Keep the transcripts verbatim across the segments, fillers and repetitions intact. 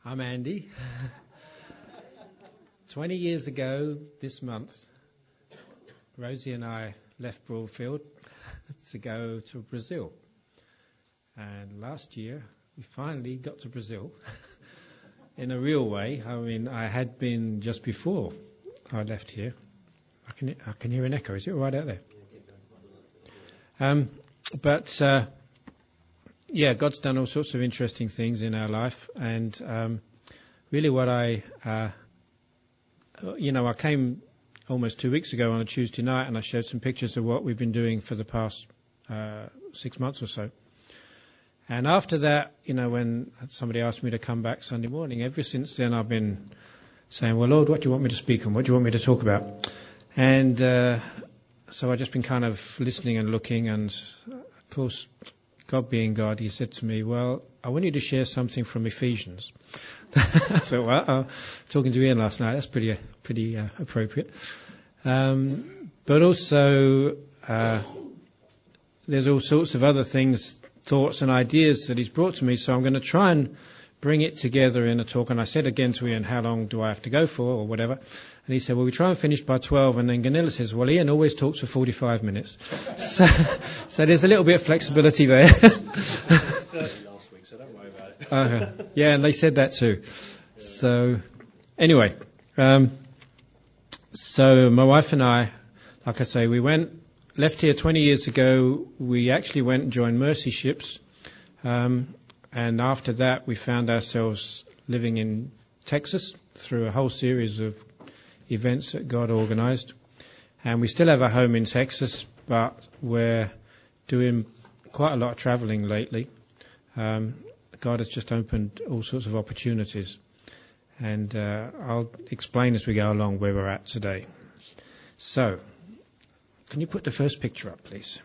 I'm Andy. Twenty years ago this month, Rosie and I left Broadfield to go to Brazil. And last year, we finally got to Brazil in a real way. I mean, I had been just before I left here. I can I can hear an echo. Is it all right out there? Um, but, uh, yeah, God's done all sorts of interesting things in our life. And um, really what I, uh, you know, I came almost two weeks ago on a Tuesday night and I showed some pictures of what we've been doing for the past uh, six months or so. And after that, you know, when somebody asked me to come back Sunday morning, ever since then I've been saying, well, Lord, what do you want me to speak on? What do you want me to talk about? And uh, so I've just been kind of listening and looking. And, of course, God being God, he said to me, well, I want you to share something from Ephesians. I thought, well, uh, talking to Ian last night, that's pretty uh, pretty uh, appropriate. Um, but also, uh, there's all sorts of other things, thoughts and ideas that he's brought to me, so I'm going to try and bring it together in a talk. And I said again to Ian, how long do I have to go for, or whatever? And he said, well, we try and finish by twelve. And then Ganilla says, well, Ian always talks for forty-five minutes. so, so there's a little bit of flexibility there. last week, so don't worry about it. uh, yeah, and they said that too. So anyway, um, so my wife and I, like I say, we went, left here twenty years ago. We actually went and joined Mercy Ships. Um, and after that, we found ourselves living in Texas through a whole series of events that God organised. And we still have a home in Texas, but we're doing quite a lot of travelling lately. Um, God has just opened all sorts of opportunities. And uh, I'll explain as we go along where we're at today. So, can you put the first picture up, please?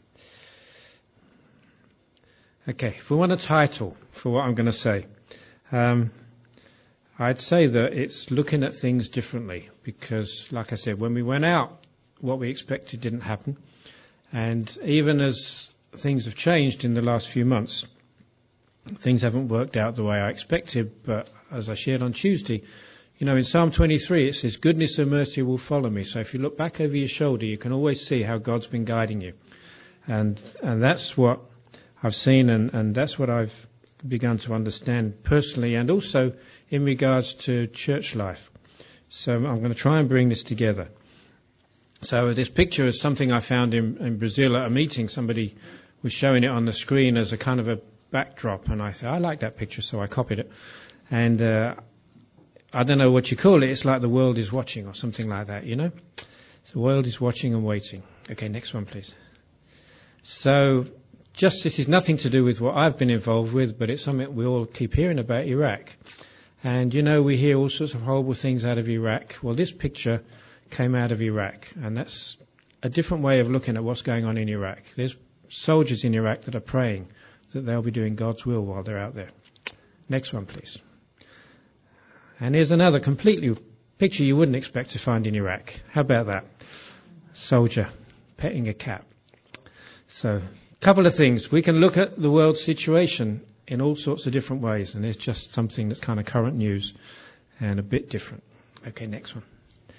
Okay, if we want a title for what I'm going to say, um, I'd say that it's looking at things differently because, like I said, when we went out, what we expected didn't happen. And even as things have changed in the last few months, things haven't worked out the way I expected. But as I shared on Tuesday, you know, in Psalm twenty-three, it says, goodness and mercy will follow me. So if you look back over your shoulder, you can always see how God's been guiding you. And and that's what I've seen, and, and that's what I've begun to understand personally and also in regards to church life. So I'm going to try and bring this together. So this picture is something I found in, in Brazil at a meeting. Somebody was showing it on the screen as a kind of a backdrop, and I said, I like that picture, so I copied it. And uh, I don't know what you call it. It's like the world is watching or something like that, you know. So the world is watching and waiting. Okay, next one, please. So just this is nothing to do with what I've been involved with, but it's something we all keep hearing about Iraq. And, you know, we hear all sorts of horrible things out of Iraq. Well, this picture came out of Iraq, and that's a different way of looking at what's going on in Iraq. There's soldiers in Iraq that are praying that they'll be doing God's will while they're out there. Next one, please. And here's another completely picture you wouldn't expect to find in Iraq. How about that? Soldier petting a cat. So, a couple of things. We can look at the world situation in all sorts of different ways, and it's just something that's kind of current news and a bit different. Okay, next one.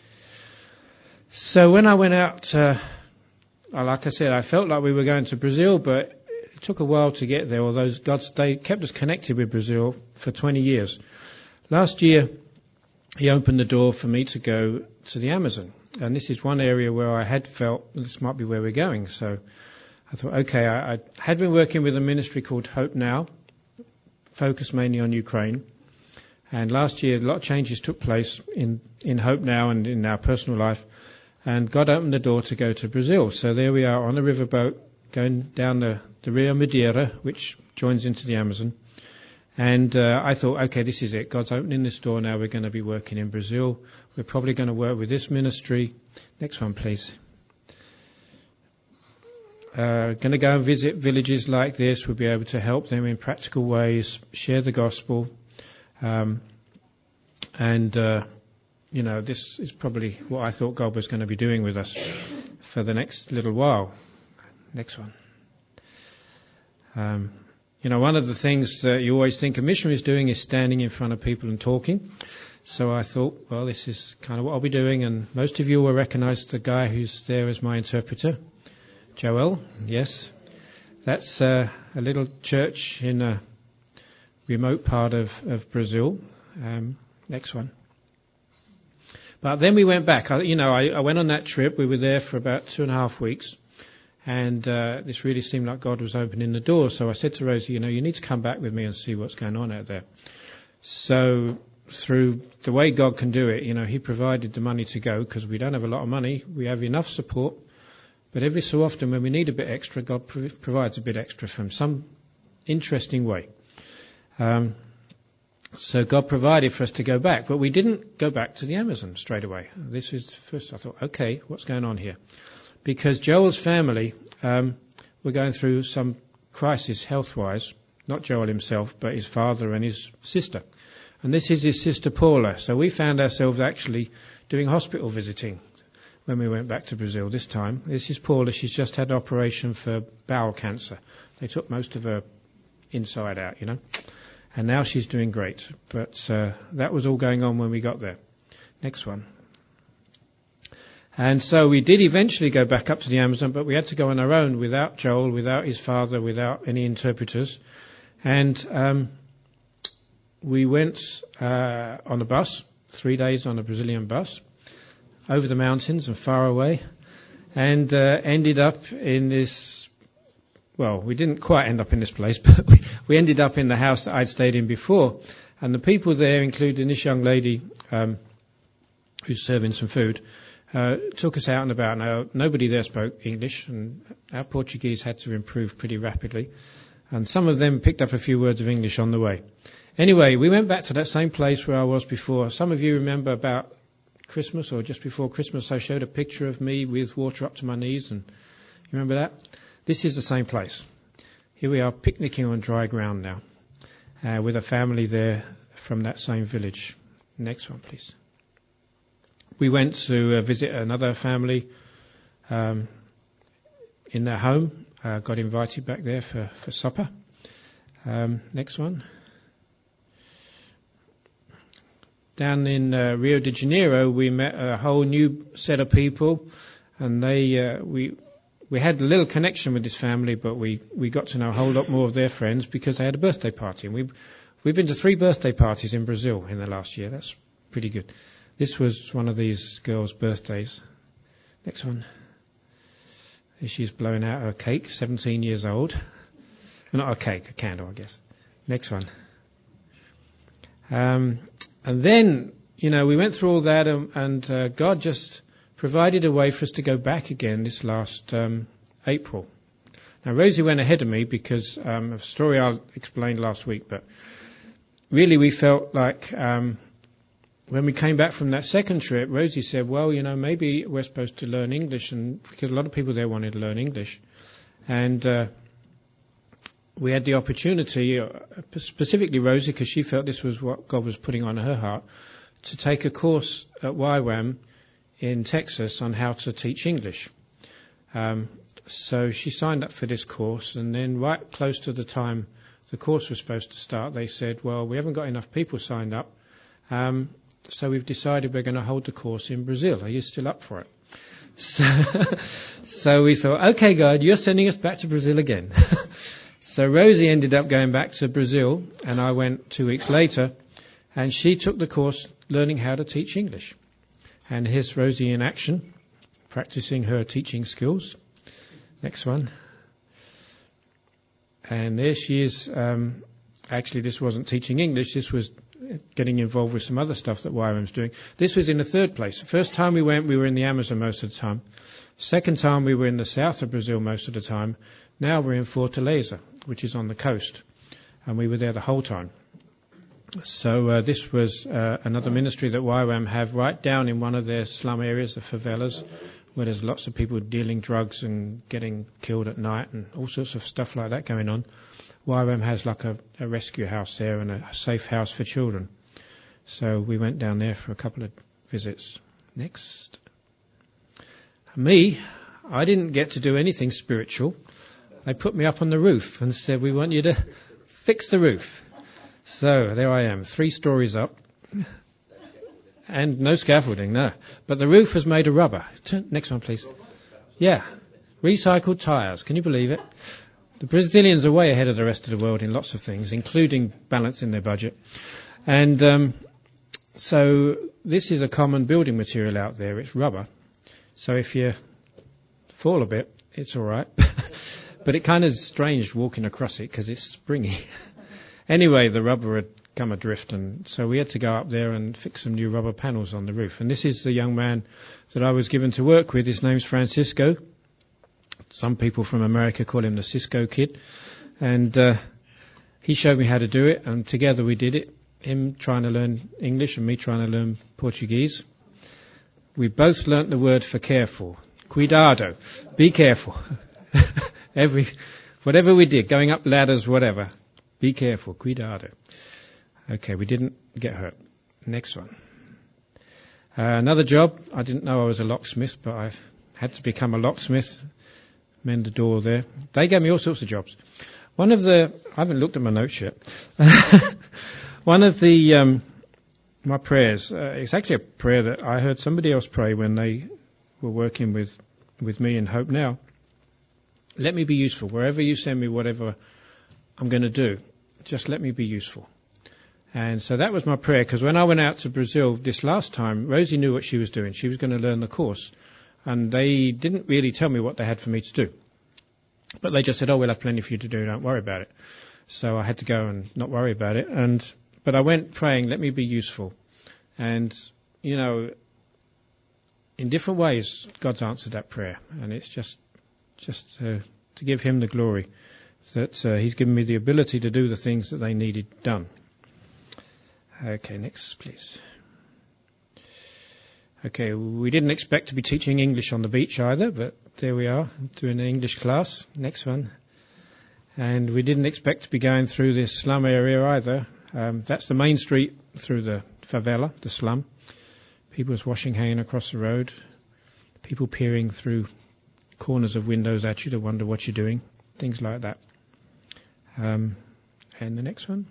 So when I went out, uh, like I said, I felt like we were going to Brazil, but it took a while to get there, although God stayed, kept us connected with Brazil for twenty years. Last year, he opened the door for me to go to the Amazon, and this is one area where I had felt this might be where we're going. So I thought, okay, I, I had been working with a ministry called Hope Now, focused mainly on Ukraine. And last year, a lot of changes took place in, in Hope Now and in our personal life. And God opened the door to go to Brazil. So there we are on a riverboat going down the, the Rio Madeira, which joins into the Amazon. And uh, I thought, okay, this is it. God's opening this door now. We're going to be working in Brazil. We're probably going to work with this ministry. Next one, please. Uh, going to go and visit villages like this. We'll be able to help them in practical ways, share the gospel. Um, and, uh, you know, this is probably what I thought God was going to be doing with us for the next little while. Next one. Um, you know, one of the things that you always think a missionary is doing is standing in front of people and talking. So I thought, well, this is kind of what I'll be doing. And most of you will recognize the guy who's there as my interpreter, Joel. Yes, that's uh, a little church in a remote part of, of Brazil. Um, next one. But then we went back. I, you know, I, I went on that trip. We were there for about two and a half weeks. And uh, this really seemed like God was opening the door. So I said to Rosie, you know, you need to come back with me and see what's going on out there. So through the way God can do it, you know, he provided the money to go because we don't have a lot of money. We have enough support. But every so often when we need a bit extra, God prov- provides a bit extra from some interesting way. Um, so God provided for us to go back. But we didn't go back to the Amazon straight away. This is first I thought, okay, what's going on here? Because Joel's family um, were going through some crisis health-wise, not Joel himself, but his father and his sister. And this is his sister Paula. So we found ourselves actually doing hospital visiting when we went back to Brazil this time. This is Paula. She's just had an operation for bowel cancer. They took most of her inside out, you know. And now she's doing great. But uh, that was all going on when we got there. Next one. And so we did eventually go back up to the Amazon, but we had to go on our own without Joel, without his father, without any interpreters. And um, we went uh, on a bus, three days on a Brazilian bus, over the mountains and far away, and uh, ended up in this, well, we didn't quite end up in this place, but we, we ended up in the house that I'd stayed in before. And the people there, including this young lady um, who's serving some food, Uh, took us out and about. Now, nobody there spoke English, and our Portuguese had to improve pretty rapidly. And some of them picked up a few words of English on the way. Anyway, we went back to that same place where I was before. Some of you remember about Christmas, or just before Christmas, I showed a picture of me with water up to my knees. And you remember that? This is the same place. Here we are picnicking on dry ground now, uh, with a family there from that same village. Next one, please. We went to uh, visit another family um, in their home. Uh, got invited back there for, for supper. Um, next one. Down in uh, Rio de Janeiro, we met a whole new set of people, and they uh, we we had a little connection with this family, but we, we got to know a whole lot more of their friends because they had a birthday party. And we we've been to three birthday parties in Brazil in the last year. That's pretty good. This was one of these girls' birthdays. Next one. She's blowing out her cake, seventeen years old. Well, not a cake, a candle, I guess. Next one. Um, and then, you know, we went through all that, and, and uh, God just provided a way for us to go back again this last um, April. Now, Rosie went ahead of me because um, of a story I explained last week, but really we felt like... Um, When we came back from that second trip, Rosie said, well, you know, maybe we're supposed to learn English, and because a lot of people there wanted to learn English. And uh, we had the opportunity, uh, specifically Rosie, because she felt this was what God was putting on her heart, to take a course at Y WAM in Texas on how to teach English. Um, so she signed up for this course, and then right close to the time the course was supposed to start, they said, well, we haven't got enough people signed up. Um, So we've decided we're going to hold the course in Brazil. Are you still up for it? So, so we thought, okay, God, you're sending us back to Brazil again. So Rosie ended up going back to Brazil, and I went two weeks later, and she took the course learning how to teach English. And here's Rosie in action, practicing her teaching skills. Next one. And there she is. Um, actually, this wasn't teaching English. This was getting involved with some other stuff that Y WAM's doing. This was in the third place. The first time we went, we were in the Amazon most of the time. Second time, we were in the south of Brazil most of the time. Now we're in Fortaleza, which is on the coast. And we were there the whole time. So uh, this was uh, another ministry that Y WAM have right down in one of their slum areas, the favelas, where there's lots of people dealing drugs and getting killed at night and all sorts of stuff like that going on. Y WAM has like a, a rescue house there and a safe house for children. So we went down there for a couple of visits. Next. Me, I didn't get to do anything spiritual. They put me up on the roof and said, we want you to fix the roof. So there I am, three stories up. And no scaffolding, no. But the roof was made of rubber. Turn, next one, please. Yeah. Recycled tyres. Can you believe it? The Brazilians are way ahead of the rest of the world in lots of things, including balancing their budget. And um, so this is a common building material out there. It's rubber. So if you fall a bit, it's all right. But it kind of is strange walking across it because it's springy. Anyway, the rubber had come adrift, and so we had to go up there and fix some new rubber panels on the roof. And this is the young man that I was given to work with. His name's Francisco. Some people from America call him the Cisco Kid. And uh, he showed me how to do it, and together we did it. Him trying to learn English and me trying to learn Portuguese. We both learnt the word for careful. Cuidado. Be careful. Every, whatever we did, going up ladders, whatever. Be careful. Cuidado. Okay, we didn't get hurt. Next one. Uh, another job. I didn't know I was a locksmith, but I had to become a locksmith. Mend the door there. They gave me all sorts of jobs. One of the, I haven't looked at my notes yet. One of the, um, my prayers, uh, it's actually a prayer that I heard somebody else pray when they were working with, with me in Hope Now. Let me be useful. Wherever you send me, whatever I'm going to do, just let me be useful. And so that was my prayer, because when I went out to Brazil this last time, Rosie knew what she was doing. She was going to learn the course. And they didn't really tell me what they had for me to do. But they just said, oh, we'll have plenty for you to do, don't worry about it. So I had to go and not worry about it. And but I went praying, let me be useful. And, you know, in different ways, God's answered that prayer. And it's just just uh, to give him the glory that uh, he's given me the ability to do the things that they needed done. Okay, next, please. Okay, we didn't expect to be teaching English on the beach either, but there we are, doing an English class. Next one. And we didn't expect to be going through this slum area either. Um, that's the main street through the favela, the slum. People was washing hanging across the road. People peering through corners of windows at you to wonder what you're doing. Things like that. Um, and the next one.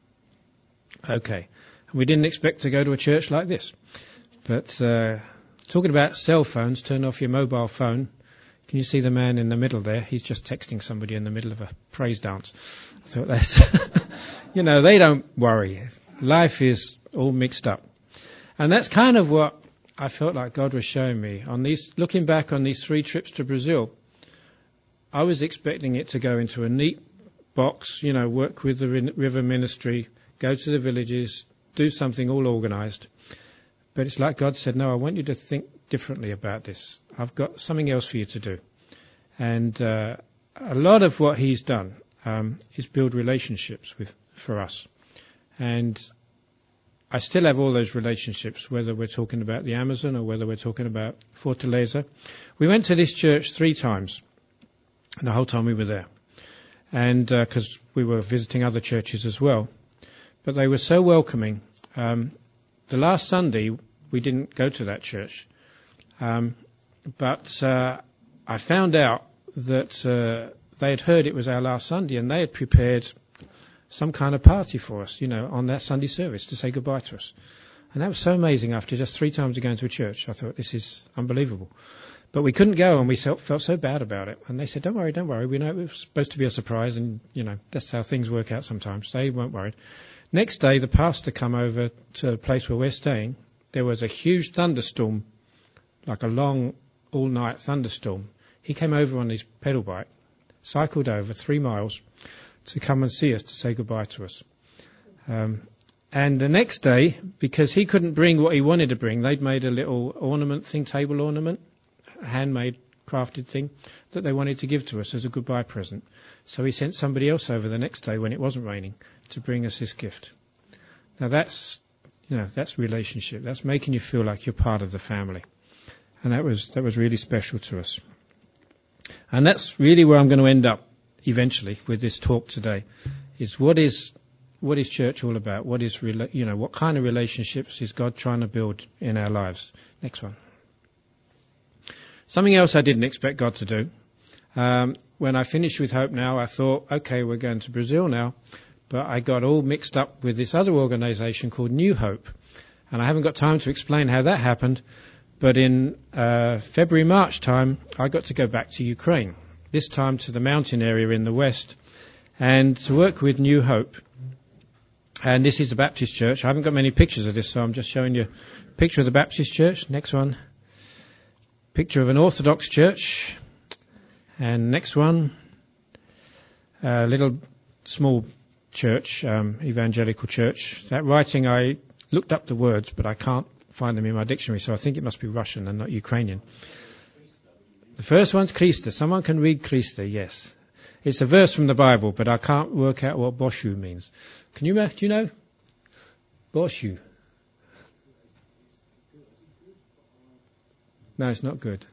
Okay. We didn't expect to go to a church like this. But uh, talking about cell phones, turn off your mobile phone. Can you see the man in the middle there? He's just texting somebody in the middle of a praise dance. I thought that's, you know, they don't worry. Life is all mixed up. And that's kind of what I felt like God was showing me. On these, looking back on these three trips to Brazil, I was expecting it to go into a neat box, you know, work with the river ministry, go to the villages, do something all organised. But it's like God said, no, I want you to think differently about this. I've got something else for you to do. And uh, a lot of what he's done um, is build relationships with for us. And I still have all those relationships, whether we're talking about the Amazon or whether we're talking about Fortaleza. We went to this church three times, and the whole time we were there. And because uh, we were visiting other churches as well. But they were so welcoming. Um, the last Sunday, we didn't go to that church. Um, but uh, I found out that uh, they had heard it was our last Sunday, and they had prepared some kind of party for us, you know, on that Sunday service to say goodbye to us. And that was so amazing after just three times of going to a church. I thought, this is unbelievable. But we couldn't go, and we felt, felt so bad about it. And they said, don't worry, don't worry. We know it was supposed to be a surprise, and, you know, that's how things work out sometimes. They weren't worried. Next day, the pastor come over to the place where we're staying. There was a huge thunderstorm, like a long, all-night thunderstorm. He came over on his pedal bike, cycled over three miles to come and see us, to say goodbye to us. Um, and the next day, because he couldn't bring what he wanted to bring, they'd made a little ornament thing, table ornament, a handmade, crafted thing, that they wanted to give to us as a goodbye present. So he sent somebody else over the next day when it wasn't raining to bring us this gift. Now that's, you know, that's relationship. That's making you feel like you're part of the family. And that was, that was really special to us. And that's really where I'm going to end up eventually with this talk today, is what is, what is church all about? What is, you know, what kind of relationships is God trying to build in our lives? Next one. Something else I didn't expect God to do. Um, when I finished with Hope Now, I thought, okay, we're going to Brazil now. But I got all mixed up with this other organisation called New Hope. And I haven't got time to explain how that happened. But in uh, February, March time, I got to go back to Ukraine, this time to the mountain area in the west, and to work with New Hope. And this is a Baptist church. I haven't got many pictures of this, so I'm just showing you a picture of the Baptist church. Next one. Picture of an Orthodox church. And next one. A little small church, um, evangelical church. That writing, I looked up the words, but I can't find them in my dictionary, so I think it must be Russian and not Ukrainian. The first one's Krista. Someone can read Krista, yes. It's a verse from the Bible, but I can't work out what Boshu means. Can you, do you know? Boshu. No, it's not good.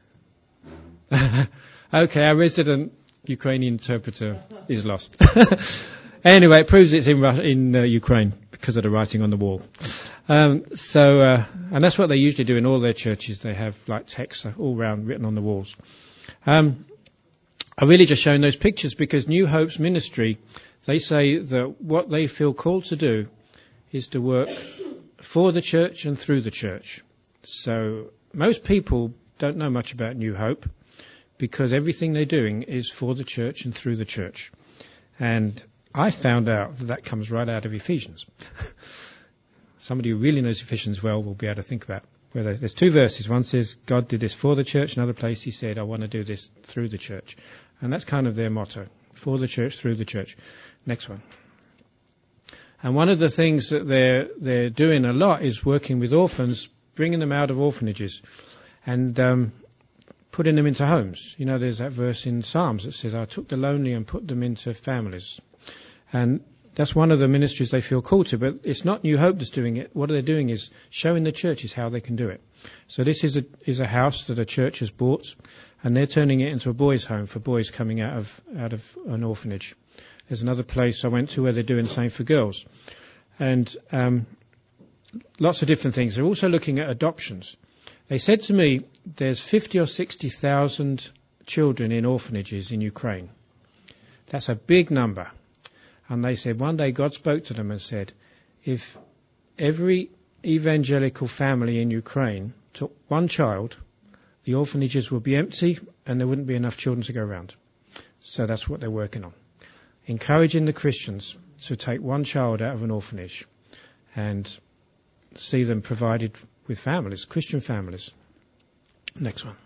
Okay, our resident Ukrainian interpreter is lost. Anyway, it proves it's in, in uh, Ukraine because of the writing on the wall. Um, so, uh, and that's what they usually do in all their churches. They have like text all round written on the walls. Um, I've really just shown those pictures because New Hope's ministry, they say that what they feel called to do is to work for the church and through the church. So most people don't know much about New Hope because everything they're doing is for the church and through the church. And I found out that that comes right out of Ephesians. Somebody who really knows Ephesians well will be able to think about whether there's two verses. One says God did this for the church. Another place he said, I want to do this through the church. And that's kind of their motto, for the church, through the church. Next one. And one of the things that they're they're doing a lot is working with orphans, bringing them out of orphanages and um, putting them into homes. You know, there's that verse in Psalms that says, I took the lonely and put them into families. And that's one of the ministries they feel called to, but it's not New Hope that's doing it. What they're doing is showing the churches how they can do it. So this is a is a house that a church has bought, and they're turning it into a boys' home for boys coming out of out of an orphanage. There's another place I went to where they're doing the same for girls, and um, lots of different things. They're also looking at adoptions. They said to me, there's fifty or sixty thousand children in orphanages in Ukraine. That's a big number. And they said one day God spoke to them and said, if every evangelical family in Ukraine took one child, the orphanages would be empty and there wouldn't be enough children to go around. So that's what they're working on. Encouraging the Christians to take one child out of an orphanage and see them provided with families, Christian families. Next one.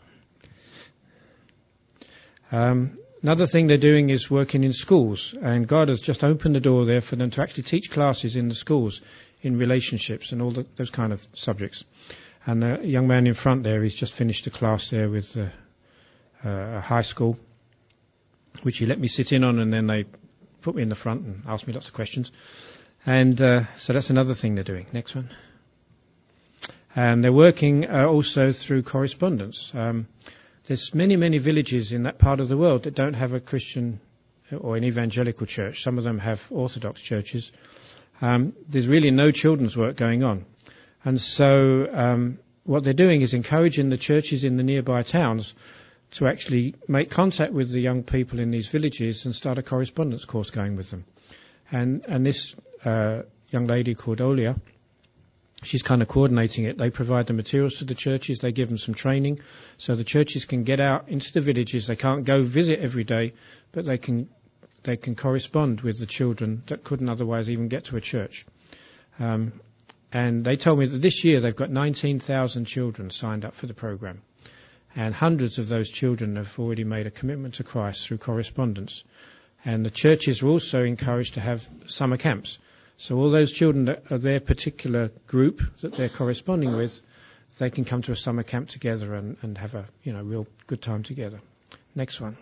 Um, Another thing they're doing is working in schools, and God has just opened the door there for them to actually teach classes in the schools in relationships and all the, those kind of subjects. And the young man in front there, he's just finished a class there with uh, uh, a high school, which he let me sit in on, and then they put me in the front and asked me lots of questions. And uh, so that's another thing they're doing. Next one. And they're working uh, also through correspondence. Um, There's many, many villages in that part of the world that don't have a Christian or an evangelical church. Some of them have Orthodox churches. Um, there's really no children's work going on. And so um, what they're doing is encouraging the churches in the nearby towns to actually make contact with the young people in these villages and start a correspondence course going with them. And, and this uh, young lady called Olia, she's kind of coordinating it. They provide the materials to the churches. They give them some training so the churches can get out into the villages. They can't go visit every day, but they can they can correspond with the children that couldn't otherwise even get to a church. Um, and they told me that this year they've got nineteen thousand children signed up for the program. And hundreds of those children have already made a commitment to Christ through correspondence. And the churches are also encouraged to have summer camps. So all those children that are their particular group that they're corresponding with, they can come to a summer camp together and, and have a, you know, real good time together. Next one.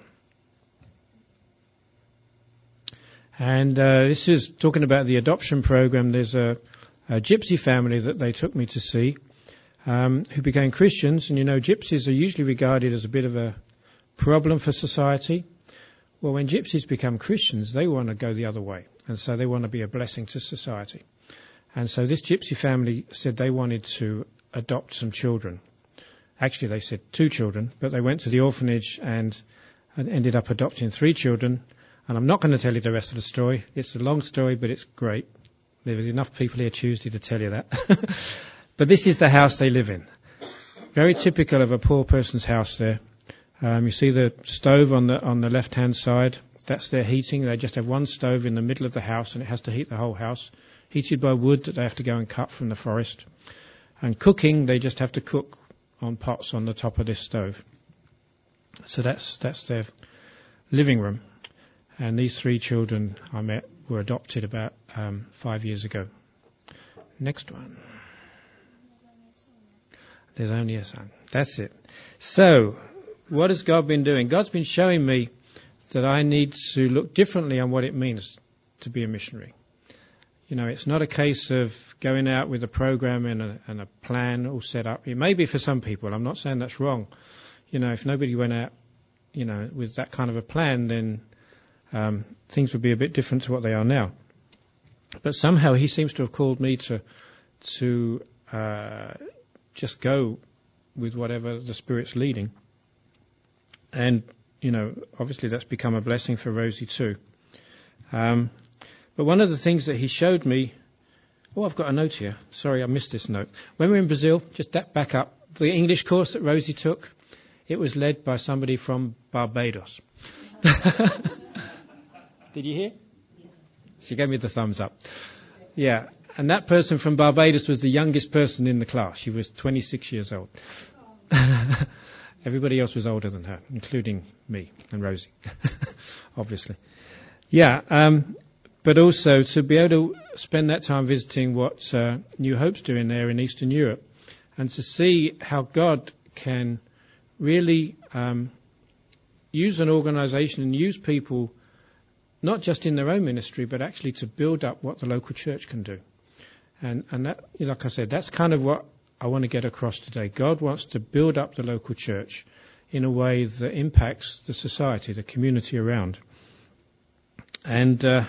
And uh, this is talking about the adoption program. There's a, a gypsy family that they took me to see um, who became Christians. And, you know, gypsies are usually regarded as a bit of a problem for society. Well, when gypsies become Christians, they want to go the other way. And so they want to be a blessing to society. And so this gypsy family said they wanted to adopt some children. Actually, they said two children, but they went to the orphanage and and ended up adopting three children. And I'm not going to tell you the rest of the story. It's a long story, but it's great. There was enough people here Tuesday to tell you that. But this is the house they live in. Very typical of a poor person's house there. Um, you see the stove on the on the left-hand side. That's their heating. They just have one stove in the middle of the house, and it has to heat the whole house. Heated by wood that they have to go and cut from the forest. And cooking, they just have to cook on pots on the top of this stove. So that's that's their living room. And these three children I met were adopted about um, five years ago. Next one. There's only a son. That's it. So, what has God been doing? God's been showing me that I need to look differently on what it means to be a missionary. You know, it's not a case of going out with a program and a, and a plan all set up. It may be for some people. I'm not saying that's wrong. You know, if nobody went out, you know, with that kind of a plan, then um, things would be a bit different to what they are now. But somehow he seems to have called me to to uh, just go with whatever the Spirit's leading. And, you know, obviously that's become a blessing for Rosie too. Um, but one of the things that he showed me, oh, I've got a note here. Sorry, I missed this note. When we were in Brazil, just that back up, the English course that Rosie took, it was led by somebody from Barbados. Did you hear? She gave me the thumbs up. Yeah. And that person from Barbados was the youngest person in the class. She was twenty-six years old. Everybody else was older than her, including me and Rosie, obviously. Yeah, um, but also to be able to spend that time visiting what uh, New Hope's doing there in Eastern Europe, and to see how God can really um, use an organisation and use people not just in their own ministry, but actually to build up what the local church can do. And, and that, like I said, that's kind of what I want to get across today. God wants to build up the local church in a way that impacts the society, the community around. And uh,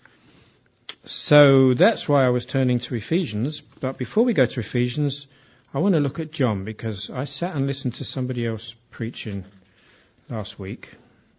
so that's why I was turning to Ephesians. But before we go to Ephesians, I want to look at John, because I sat and listened to somebody else preaching last week.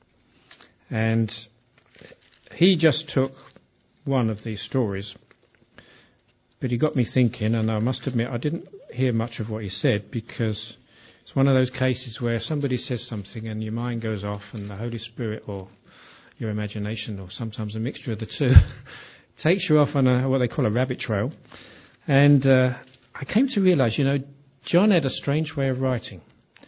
And he just took one of these stories. But he got me thinking, and I must admit I didn't hear much of what he said, because it's one of those cases where somebody says something and your mind goes off, and the Holy Spirit or your imagination, or sometimes a mixture of the two, takes you off on a, what they call a rabbit trail. And uh, I came to realize, you know, John had a strange way of writing.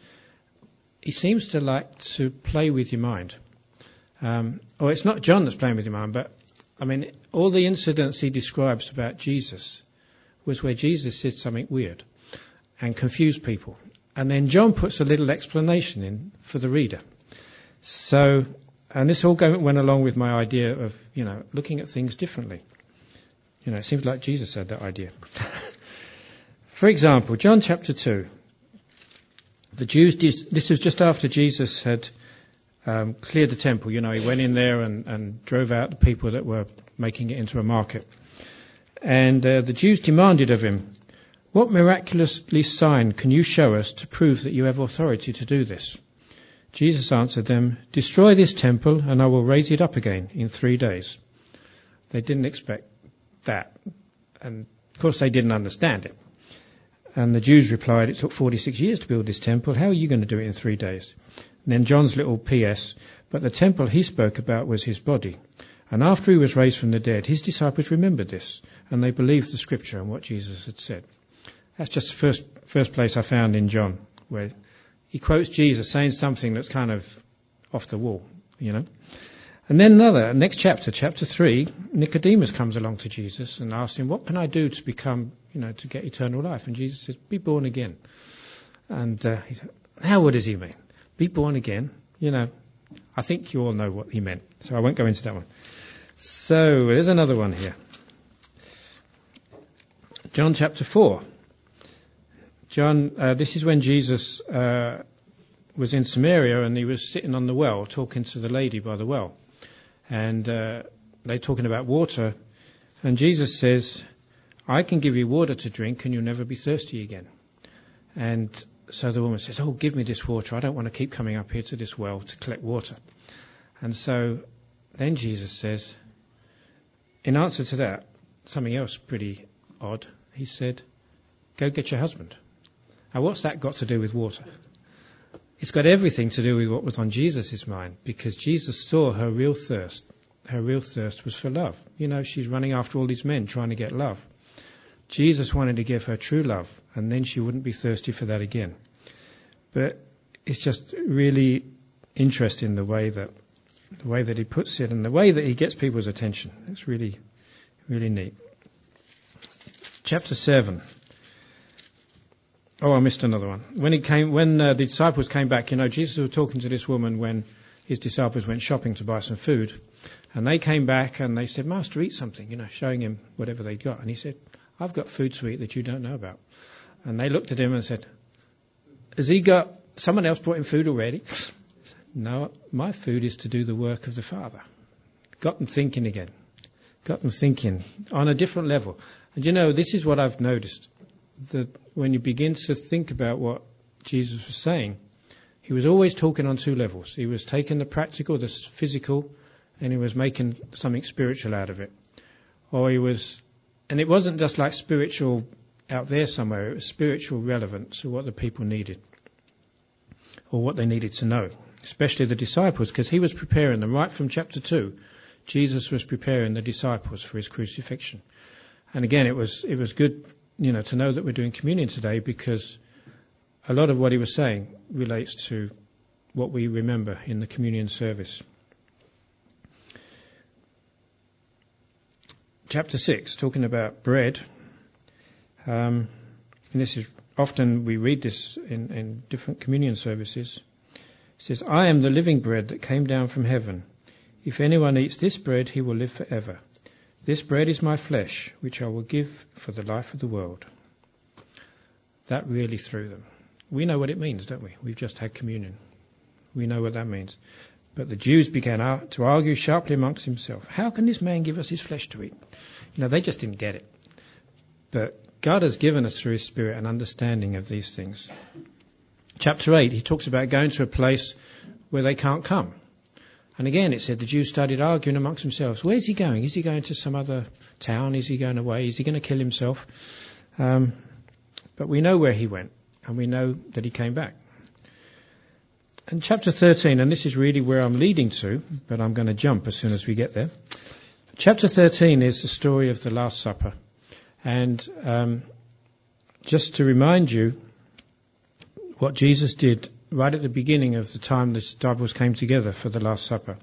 He seems to like to play with your mind. Um, or it's not John that's playing with your mind, but I mean, all the incidents he describes about Jesus was where Jesus said something weird and confused people. And then John puts a little explanation in for the reader. So, and this all went along with my idea of, you know, looking at things differently. You know, it seems like Jesus had that idea. For example, John chapter two. The Jews, this was just after Jesus had Um, cleared the temple. You know, he went in there and, and drove out the people that were making it into a market. And uh, the Jews demanded of him, "What miraculously sign can you show us to prove that you have authority to do this?" Jesus answered them, "Destroy this temple and I will raise it up again in three days." They didn't expect that. And of course they didn't understand it. And the Jews replied, "It took forty-six years to build this temple. How are you going to do it in three days? And then John's little P S, "But the temple he spoke about was his body. And after he was raised from the dead, his disciples remembered this, and they believed the scripture and what Jesus had said." That's just the first, first place I found in John, where he quotes Jesus saying something that's kind of off the wall, you know. And then another, next chapter, chapter three, Nicodemus comes along to Jesus and asks him, "What can I do to become, you know, to get eternal life?" And Jesus says, "Be born again." And uh, he said, "How, what does he mean? Be born again?" You know, I think you all know what he meant, so I won't go into that one. So there's another one here. John chapter four. John, uh, this is when Jesus uh, was in Samaria, and he was sitting on the well talking to the lady by the well. And uh, they're talking about water. And Jesus says, "I can give you water to drink and you'll never be thirsty again." And so the woman says, oh, give me this water. I don't want to keep coming up here to this well to collect water. And so then Jesus says, in answer to that, something else pretty odd. He said, go get your husband. Now, what's that got to do with water? It's got everything to do with what was on Jesus' mind, because Jesus saw her real thirst. Her real thirst was for love. You know, she's running after all these men trying to get love. Jesus wanted to give her true love, and then she wouldn't be thirsty for that again. But it's just really interesting the way that the way that he puts it and the way that he gets people's attention. It's really, really neat. Chapter seven. Oh, I missed another one. When he came, when uh, the disciples came back, you know, Jesus was talking to this woman when his disciples went shopping to buy some food, and they came back and they said, Master, eat something, you know, showing him whatever they'd got. And he said, I've got food to eat that you don't know about. And they looked at him and said, has he got, someone else brought him food already? No, my food is to do the work of the Father. Got them thinking again. Got them thinking on a different level. And you know, this is what I've noticed, that when you begin to think about what Jesus was saying, he was always talking on two levels. He was taking the practical, the physical, and he was making something spiritual out of it. Or he was, and it wasn't just like spiritual out there somewhere, it was spiritual relevant to what the people needed, or what they needed to know, especially the disciples, because he was preparing them right from chapter two. Jesus was preparing the disciples for his crucifixion. And again, it was it was good, you know, to know that we're doing communion today, because a lot of what he was saying relates to what we remember in the communion service. Chapter six, talking about bread. Um, and this is often we read this in, in different communion services. It says, I am the living bread that came down from heaven. If anyone eats this bread, he will live forever. This bread is my flesh, which I will give for the life of the world. That really threw them. We know what it means, don't we? We've just had communion. We know what that means. But the Jews began to argue sharply amongst themselves. How can this man give us his flesh to eat? You know, they just didn't get it. But God has given us through his Spirit an understanding of these things. Chapter eight, he talks about going to a place where they can't come. And again, it said the Jews started arguing amongst themselves. Where's he going? Is he going to some other town? Is he going away? Is he going to kill himself? Um, but we know where he went, and we know that he came back. And chapter thirteen, and this is really where I'm leading to, but I'm going to jump as soon as we get there. Chapter thirteen is the story of the Last Supper. And um, just to remind you what Jesus did right at the beginning of the time the disciples came together for the Last Supper.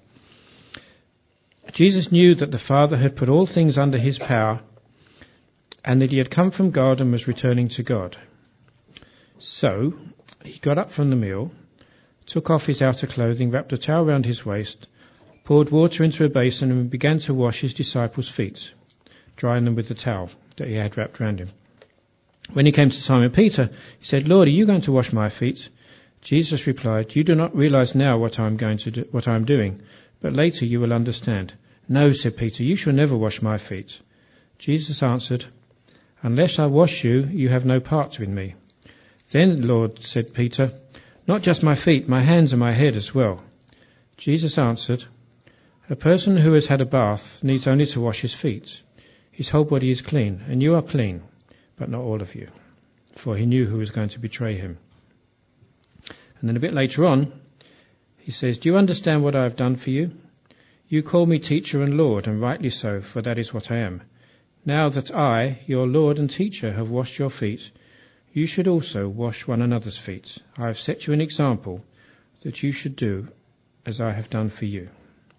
Jesus knew that the Father had put all things under his power, and that he had come from God and was returning to God. So he got up from the meal, took off his outer clothing, wrapped a towel round his waist, poured water into a basin, and began to wash his disciples' feet, drying them with the towel that he had wrapped round him. When he came to Simon Peter, he said, Lord, are you going to wash my feet? Jesus replied, you do not realize now what I am going to do, what I am doing, but later you will understand. No, said Peter, you shall never wash my feet. Jesus answered, unless I wash you, you have no part with me. Then, Lord, said Peter, not just my feet, my hands and my head as well. Jesus answered, a person who has had a bath needs only to wash his feet. His whole body is clean, and you are clean, but not all of you. For he knew who was going to betray him. And then a bit later on, he says, do you understand what I have done for you? You call me teacher and Lord, and rightly so, for that is what I am. Now that I, your Lord and teacher, have washed your feet, you should also wash one another's feet. I have set you an example that you should do as I have done for you.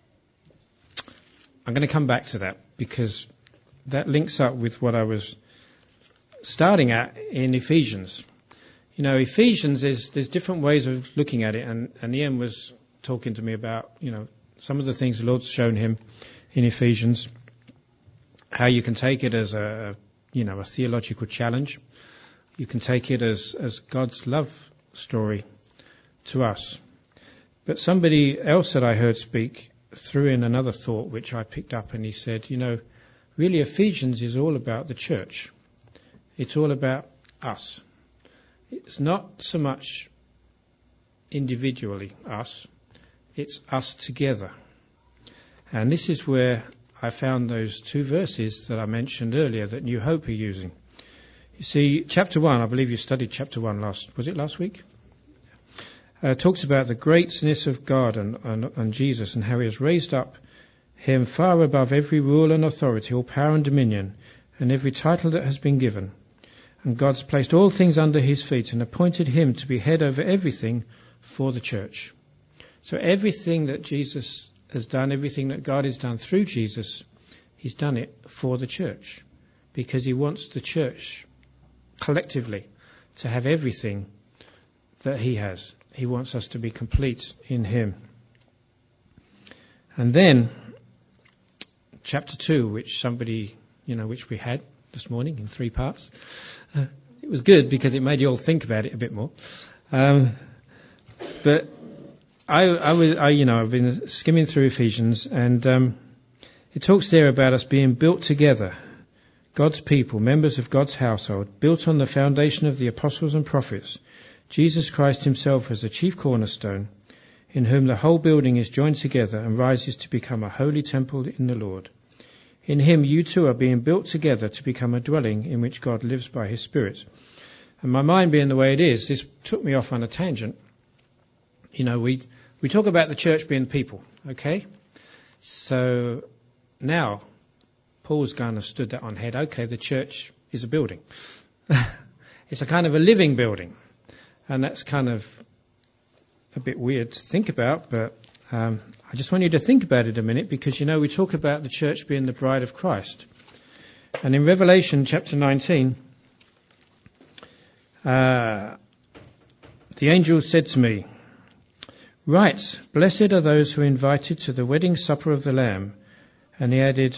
I'm going to come back to that, because that links up with what I was starting at in Ephesians. You know, Ephesians is, there's different ways of looking at it, and, and Ian was talking to me about, you know, some of the things the Lord's shown him in Ephesians, how you can take it as a, you know, a theological challenge. You can take it as, as God's love story to us. But somebody else that I heard speak threw in another thought which I picked up, and he said, you know, really Ephesians is all about the church. It's all about us. It's not so much individually us, it's us together. And this is where I found those two verses that I mentioned earlier that New Hope are using. You see, chapter one, I believe you studied chapter one last, was it last week? Uh, talks about the greatness of God and, and, and Jesus and how he has raised up him far above every rule and authority, all power and dominion, and every title that has been given. And God's placed all things under his feet and appointed him to be head over everything for the church. So everything that Jesus has done, everything that God has done through Jesus, he's done it for the church, because he wants the church collectively to have everything that he has. He wants us to be complete in him. And then chapter two, which somebody, you know, which we had this morning in three parts. Uh, it was good because it made you all think about it a bit more. Um, but I, I was, I, you know, I've been skimming through Ephesians, and um, it talks there about us being built together, God's people, members of God's household, built on the foundation of the apostles and prophets, Jesus Christ himself as the chief cornerstone, in whom the whole building is joined together and rises to become a holy temple in the Lord. In him you too are being built together to become a dwelling in which God lives by his Spirit. And my mind being the way it is, this took me off on a tangent. You know, we we talk about the church being people, okay? So now Paul's kind of stood that on head. Okay, the church is a building. It's a kind of a living building. And that's kind of a bit weird to think about, but um, I just want you to think about it a minute, because, you know, we talk about the church being the bride of Christ. And in Revelation chapter nineteen, uh, the angel said to me, "Right, blessed are those who are invited to the wedding supper of the Lamb." And he added,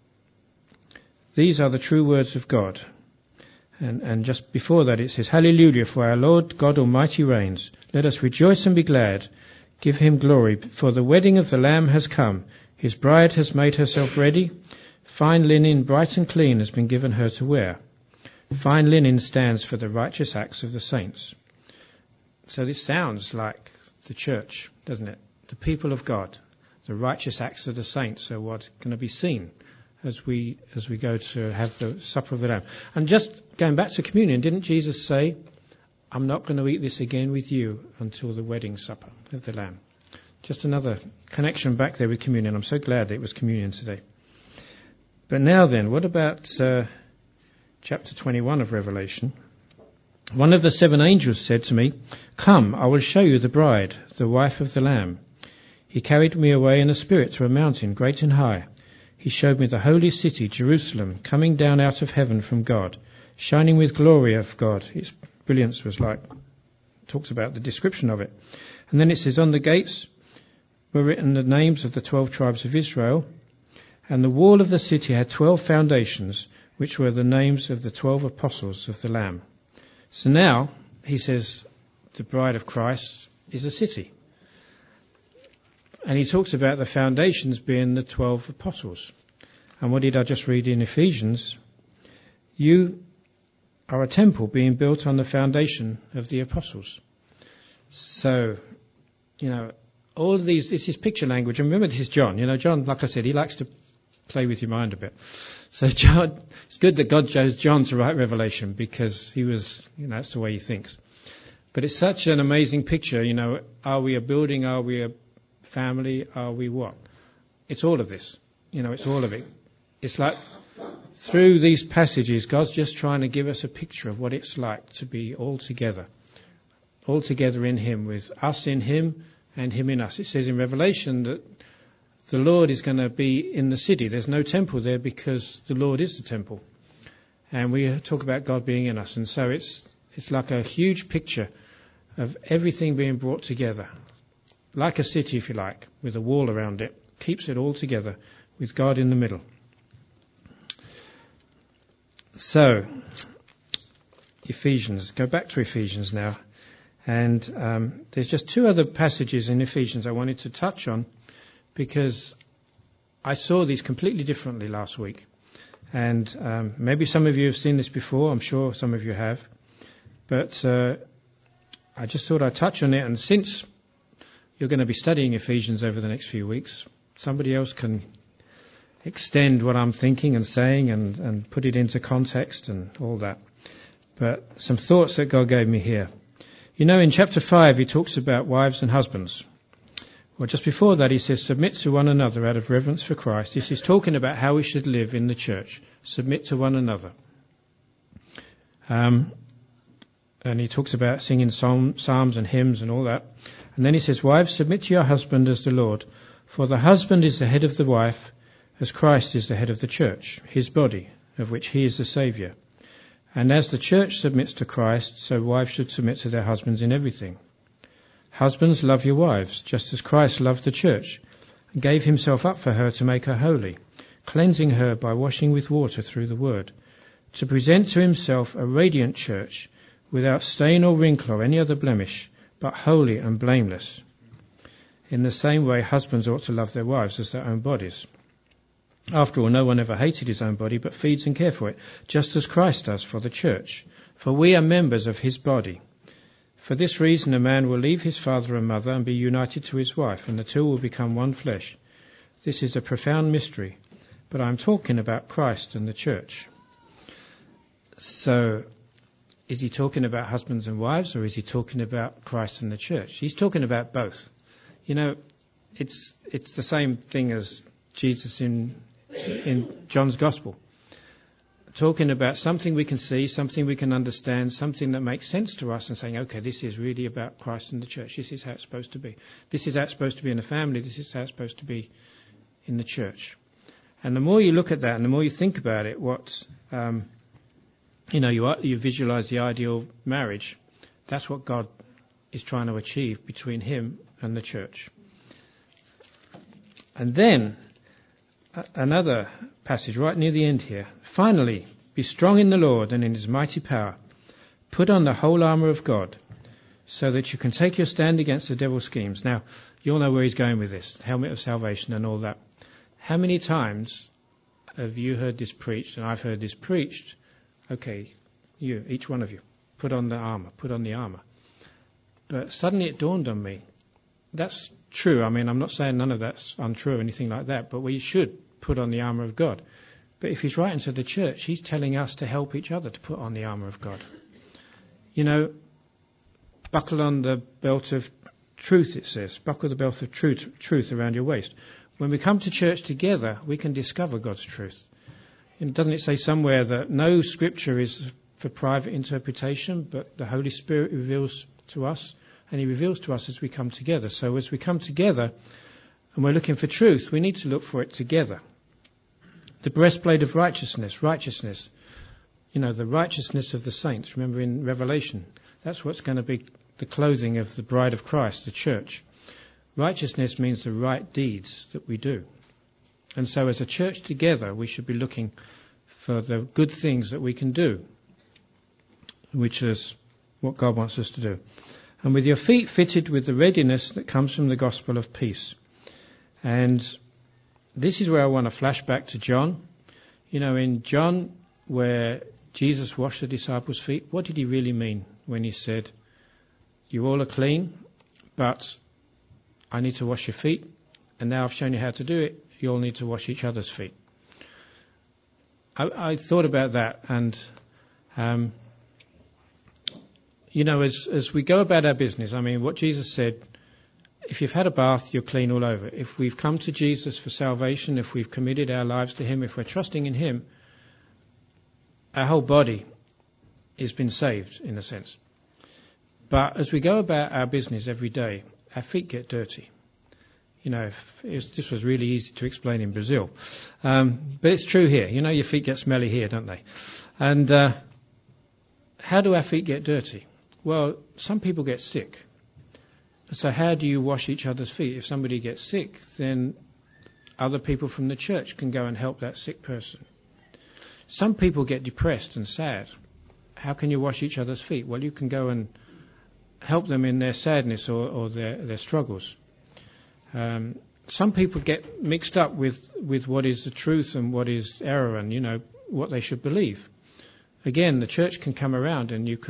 "These are the true words of God." And, and just before that it says, "Hallelujah, for our Lord God Almighty reigns. Let us rejoice and be glad. Give him glory, for the wedding of the Lamb has come. His bride has made herself ready. Fine linen, bright and clean, has been given her to wear." Fine linen stands for the righteous acts of the saints. So this sounds like the church, doesn't it? The people of God. The righteous acts of the saints are what's going to be seen as we as we go to have the supper of the Lamb. And just going back to communion, didn't Jesus say, "I'm not going to eat this again with you until the wedding supper of the Lamb"? Just another connection back there with communion. I'm so glad that it was communion today. But now then, what about uh, chapter twenty-one of Revelation? "One of the seven angels said to me, 'Come, I will show you the bride, the wife of the Lamb.' He carried me away in a spirit to a mountain great and high. He showed me the holy city, Jerusalem, coming down out of heaven from God, shining with glory of God." Its brilliance was like, talks about the description of it. And then it says, "On the gates were written the names of the twelve tribes of Israel, and the wall of the city had twelve foundations, which were the names of the twelve apostles of the Lamb." So now, he says, the bride of Christ is a city. And he talks about the foundations being the twelve apostles. And what did I just read in Ephesians? You are a temple being built on the foundation of the apostles. So, you know, all of these, this is picture language. And remember, this is John. You know, John, like I said, he likes to play with your mind a bit. So John, it's good that God chose John to write Revelation, because he was, you know, that's the way he thinks. But it's such an amazing picture. You know, are we a building? Are we a family? Are we what? It's all of this. You know, it's all of it. It's like through these passages, God's just trying to give us a picture of what it's like to be all together. All together in him, with us in him and him in us. It says in Revelation that the Lord is going to be in the city. There's no temple there because the Lord is the temple. And we talk about God being in us. And so it's it's like a huge picture of everything being brought together. Like a city, if you like, with a wall around it. Keeps it all together with God in the middle. So, Ephesians. Go back to Ephesians now. And um, there's just two other passages in Ephesians I wanted to touch on, because I saw these completely differently last week. And um, maybe some of you have seen this before. I'm sure some of you have. But uh, I just thought I'd touch on it. And since you're going to be studying Ephesians over the next few weeks, somebody else can extend what I'm thinking and saying and, and put it into context and all that. But some thoughts that God gave me here. You know, in chapter five, he talks about wives and husbands. Well, just before that, he says, submit to one another out of reverence for Christ. This is talking about how we should live in the church. Submit to one another. Um, and he talks about singing psalm, psalms and hymns and all that. And then he says, wives, submit to your husband as the Lord. For the husband is the head of the wife, as Christ is the head of the church, his body, of which he is the Saviour. And as the church submits to Christ, so wives should submit to their husbands in everything. Husbands, love your wives, just as Christ loved the church, and gave himself up for her to make her holy, cleansing her by washing with water through the word, to present to himself a radiant church, without stain or wrinkle or any other blemish, but holy and blameless. In the same way, husbands ought to love their wives as their own bodies. After all, no one ever hated his own body, but feeds and cares for it, just as Christ does for the church. For we are members of his body. For this reason, a man will leave his father and mother and be united to his wife, and the two will become one flesh. This is a profound mystery, but I'm talking about Christ and the church. So, is he talking about husbands and wives, or is he talking about Christ and the church? He's talking about both. You know, it's it's the same thing as Jesus in in John's Gospel, talking about something we can see, something we can understand, something that makes sense to us, and saying, okay, this is really about Christ and the church. This is how it's supposed to be. This is how it's supposed to be in the family. This is how it's supposed to be in the church. And the more you look at that, and the more you think about it, what um, you know, you you visualize the ideal marriage. That's what God is trying to achieve between Him and the church. And then another passage right near the end here. Finally, be strong in the Lord and in his mighty power. Put on the whole armour of God, so that you can take your stand against the devil's schemes. Now, you'll know where he's going with this, the helmet of salvation and all that. How many times have you heard this preached, and I've heard this preached? Okay, you, each one of you, put on the armour, put on the armour. But suddenly it dawned on me, that's true. I mean, I'm not saying none of that's untrue or anything like that, but we should put on the armour of God. But if he's writing to the church, he's telling us to help each other to put on the armour of God. You know, buckle on the belt of truth, it says. Buckle the belt of truth, truth around your waist. When we come to church together, we can discover God's truth. And doesn't it say somewhere that no scripture is for private interpretation, but the Holy Spirit reveals to us, and he reveals to us as we come together. So as we come together and we're looking for truth, we need to look for it together. The breastplate of righteousness, righteousness, you know, the righteousness of the saints. Remember in Revelation, that's what's going to be the clothing of the bride of Christ, the church. Righteousness means the right deeds that we do. And so as a church together, we should be looking for the good things that we can do, which is what God wants us to do. And with your feet fitted with the readiness that comes from the gospel of peace. And this is where I want to flash back to John. You know, in John, where Jesus washed the disciples' feet, what did he really mean when he said, you all are clean, but I need to wash your feet, and now I've shown you how to do it, you all need to wash each other's feet. I, I thought about that, and um, you know, as as we go about our business, I mean, what Jesus said, if you've had a bath, you're clean all over. If we've come to Jesus for salvation, if we've committed our lives to him, if we're trusting in him, our whole body has been saved, in a sense. But as we go about our business every day, our feet get dirty. You know, if it was, this was really easy to explain in Brazil. Um, but it's true here. You know, your feet get smelly here, don't they? And uh, how do our feet get dirty? Well, some people get sick. So how do you wash each other's feet? If somebody gets sick, then other people from the church can go and help that sick person. Some people get depressed and sad. How can you wash each other's feet? Well, you can go and help them in their sadness or, or their, their struggles. Um, some people get mixed up with, with what is the truth and what is error and, you know, what they should believe. Again, the church can come around and you can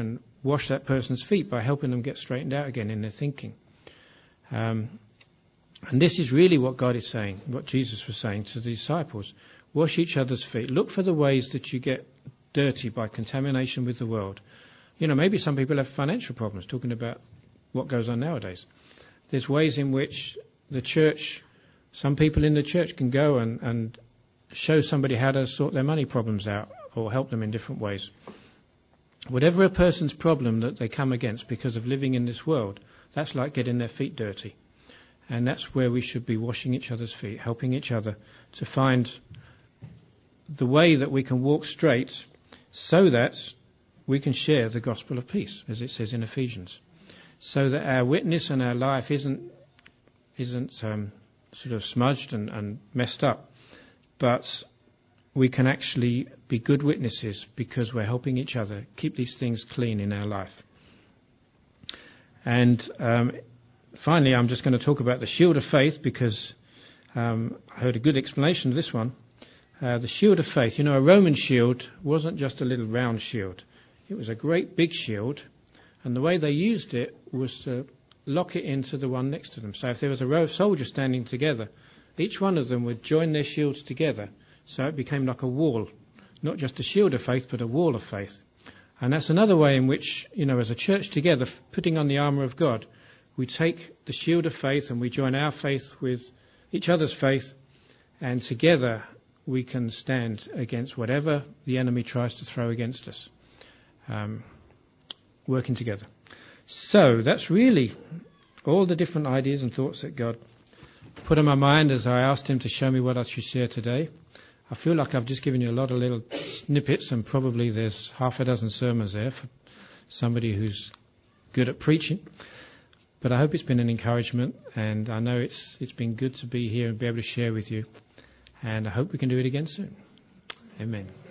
wash that person's feet by helping them get straightened out again in their thinking. Um, and this is really what God is saying, what Jesus was saying to the disciples. Wash each other's feet. Look for the ways that you get dirty by contamination with the world. You know, maybe some people have financial problems, talking about what goes on nowadays. There's ways in which the church, some people in the church can go and, and show somebody how to sort their money problems out or help them in different ways. Whatever a person's problem that they come against because of living in this world, that's like getting their feet dirty. And that's where we should be washing each other's feet, helping each other to find the way that we can walk straight so that we can share the gospel of peace, as it says in Ephesians. So that our witness and our life isn't isn't um, sort of smudged and, and messed up, but we can actually be good witnesses because we're helping each other keep these things clean in our life. And um, finally, I'm just going to talk about the shield of faith because um, I heard a good explanation of this one. Uh, the shield of faith. You know, a Roman shield wasn't just a little round shield. It was a great big shield, and the way they used it was to lock it into the one next to them. So if there was a row of soldiers standing together, each one of them would join their shields together, so it became like a wall, not just a shield of faith, but a wall of faith. And that's another way in which, you know, as a church together, putting on the armour of God, we take the shield of faith and we join our faith with each other's faith, and together we can stand against whatever the enemy tries to throw against us, um, working together. So that's really all the different ideas and thoughts that God put in my mind as I asked him to show me what I should share today. I feel like I've just given you a lot of little snippets, and probably there's half a dozen sermons there for somebody who's good at preaching. But I hope it's been an encouragement, and I know it's it's been good to be here and be able to share with you. And I hope we can do it again soon. Amen.